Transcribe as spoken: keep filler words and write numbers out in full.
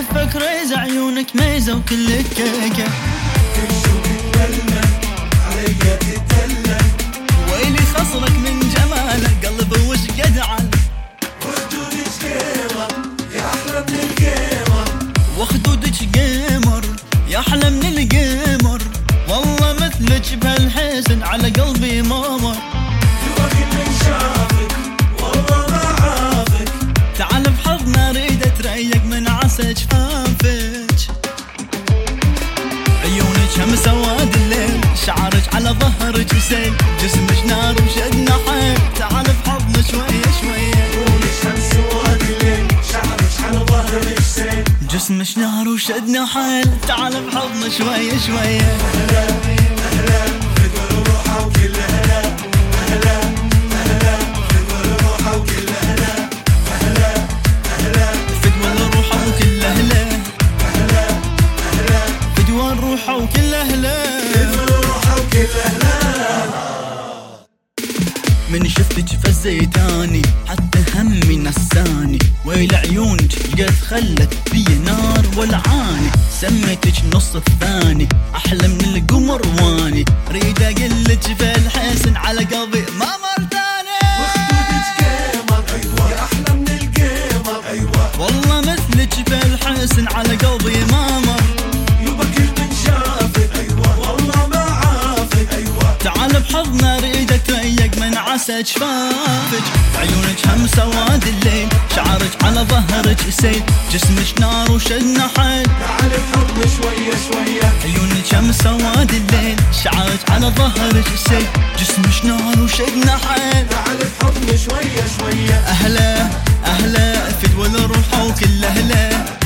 شفك ريزة عيونك ميزة وكلك كيكة كل شوق تبلل عليا تتدلل ويلي خصرك من جمالك قلبي وش قد عل وخدودك قمر يا أحلى من القمر وخدودك قمر يا أحلى من القمر والله مثلك بهالحسن على قلبي مامر يبغى من شافك والله ما عافك تعال بحضنا اريد اتريق من عسى جفافك عيونك هم سواد الليل شعرك على ظهرك سيل جسمك نار وشدنا حيل تعال بحضنا شوية شوية عيونك هم سواد الليل شعرك على ظهرك سيل جسمك نار وشدنا حيل تعال بحضنا شوية شوية أهلا أهلا فدوى روحه وكل هلا أهلا أهلا فدوى روحه وكل هلا أهلا أهلا فدوى الروحة وكل أهله أهلا أهلا فدوى الروحة وكل أهله فدوى روحه وكل أهلا من شفتك فزيتاني حتى همي نساني ويل عيونك قد خلت بي نار ولعاني سميتك نص الثاني احلى من القمر واني ريد اقلك بالحسن على قلبي ما مر ثاني وخدودك قمر أيوة يا أحلى من القمر أيوة والله مثلك بالحسن على قلبي ما مر يبا كل من شافك أيوة والله ما عافك أيوة تعال بحضنا اريد اتريق من عسى جفافك عيونك هم سواد الليل شعرك على ظهرك سيل جسمك نار وشدنا حيل تعال بحضن شوية شوية عيونك هم سواد الليل شعرك على ظهرك سيل جسمك نار وشدنا حيل تعال بحضن شوية شوية أهلا أهلا فدوى الروحة وكل أهله